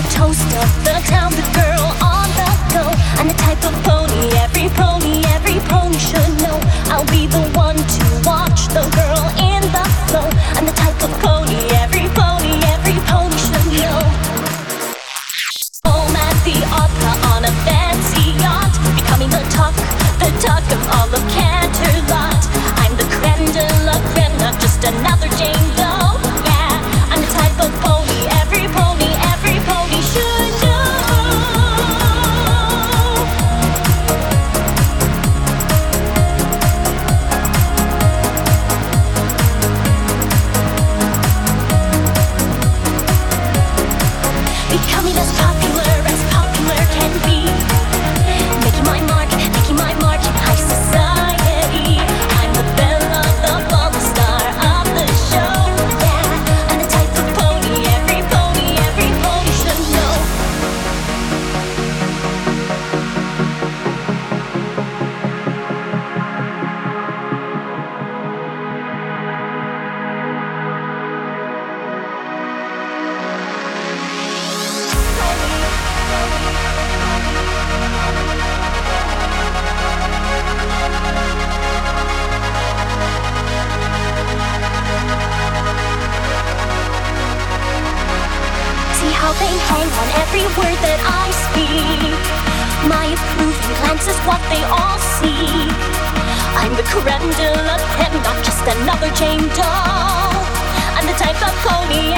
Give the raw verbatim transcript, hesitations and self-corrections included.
the toast of the town, the girl on the go. I'm the type of pony every pony, every pony should know. I'll be the one to watch the girl in the flow. I'm the type of pony every pony, every pony should know. Home at the opera on a fancy yacht, becoming the talk, the talk of all of Canterlot. I'm the creme de la creme, not just another Jane Doe. Yeah, I'm the type of pony every pony, every pony should know. Becoming as popular as popular can be, making my mark, making my mark in high society. I'm the belle of the ball, the star of the show. Yeah, I'm the type of pony every pony, every pony should know. See how they hang on every word that I speak. My approving glance is what they all see. I'm the creme de la creme, not just another Jane Doe. I'm the type of pony